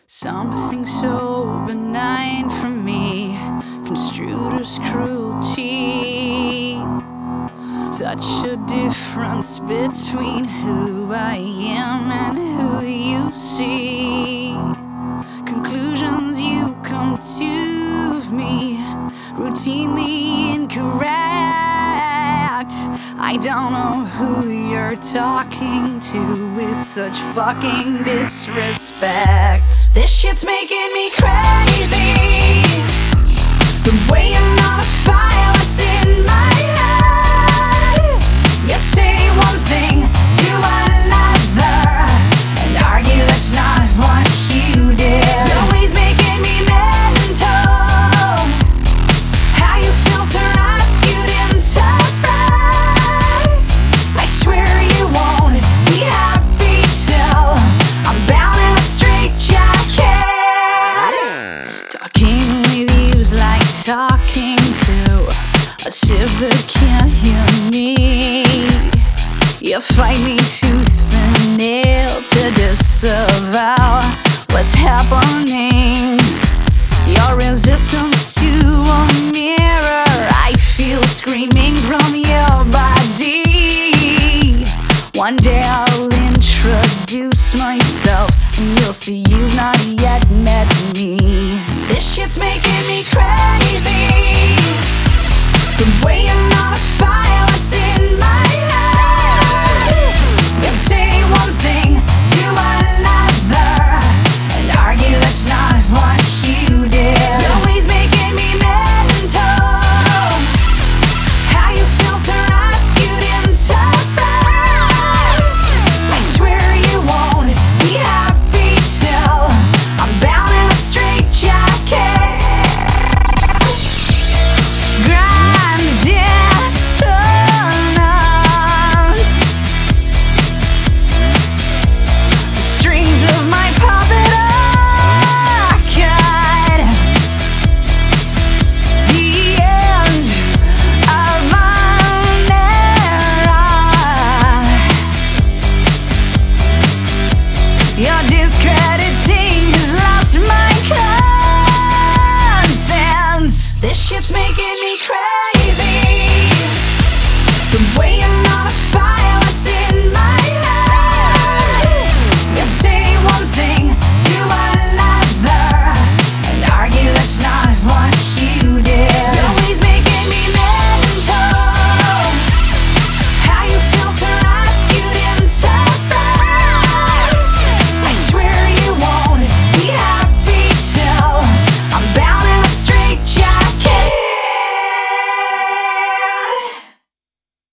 Something so benign for me, construed as cruelty. Such a difference between who I am and who you see. Conclusions you come to of me, routinely incorrect. I don't know who you're talking to with such fucking disrespect. This shit's making me crazy. The way you're not a file, it's in my head. You say one thing, do another, and argue that's not what you did. You're always making me mental. How you filter Rasputin so bad. I swear you won't be happy till I'm bound in a straitjacket. Talking with you's like talking to a ship that can't hear me. You fight me tooth and nail to disavow what's happening. Your resistance to a mirror, I feel screaming from your body. One day I'll introduce myself and you'll see you've not yet met me. This shit's making me crazy. The way you're not